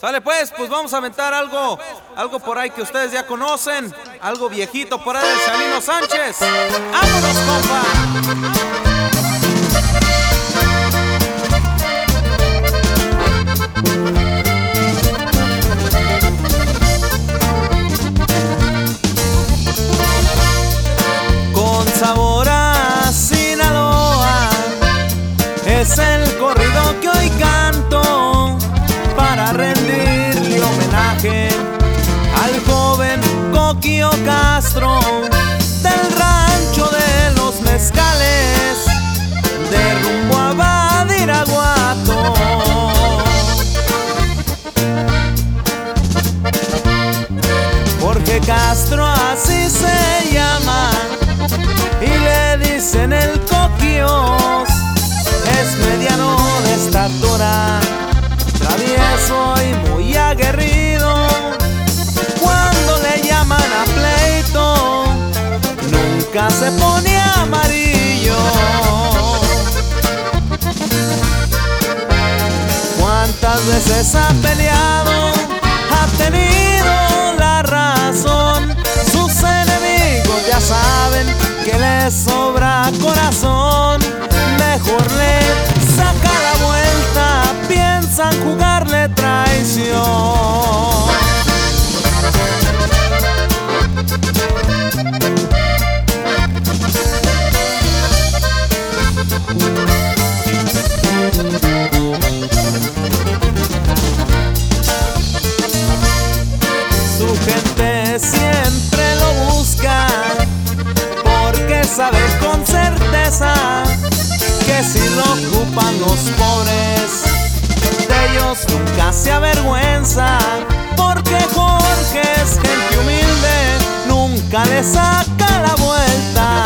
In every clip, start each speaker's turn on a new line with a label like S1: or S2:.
S1: Sale pues vamos a aventar algo por ahí que ustedes ya conocen, algo viejito por ahí de Chalino Sánchez. ¡Vámonos, compa! Sabor a Sinaloa es el corrido que hoy canto para rendirle homenaje al joven Coquio Castro del rancho de los Mezcales de rumbo a Badiraguato. Porque Castro así se llama y le dicen el Coquios. Es mediano de estatura, travieso y muy aguerrido. Cuando le llaman a pleito, nunca se pone amarillo. ¿Cuántas veces ha peleado? Ha tenido la razón. Sus enemigos ya saben que le sobra corazón. Mejor le saca la vuelta, piensan jugarle traición. Su gente siempre lo busca porque sabe con certeza que si lo ocupan los pobres, de ellos nunca se avergüenza. Porque Jorge es gente humilde, nunca le saca la vuelta.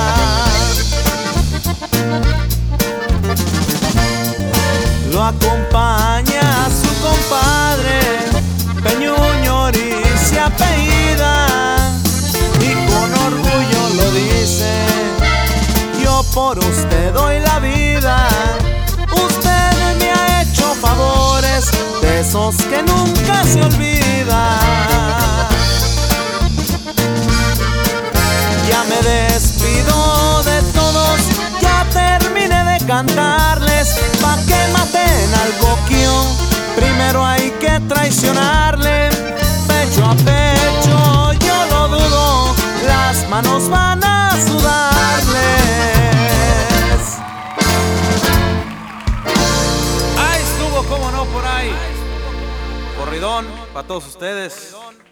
S1: Lo acompaña su compadre Peñuño y se apellida, y con orgullo lo dice: yo por usted doy la vida. Usted me ha hecho favores de esos que nunca se olvida. Ya me despido de todos, ya terminé de cantarles. Pa' que maten al Coquio, primero hay que traicionarle. Pecho a pecho, yo lo dudo, las manos van a sudarles. Ahí estuvo, cómo no, por ahí. Corridón para todos ustedes.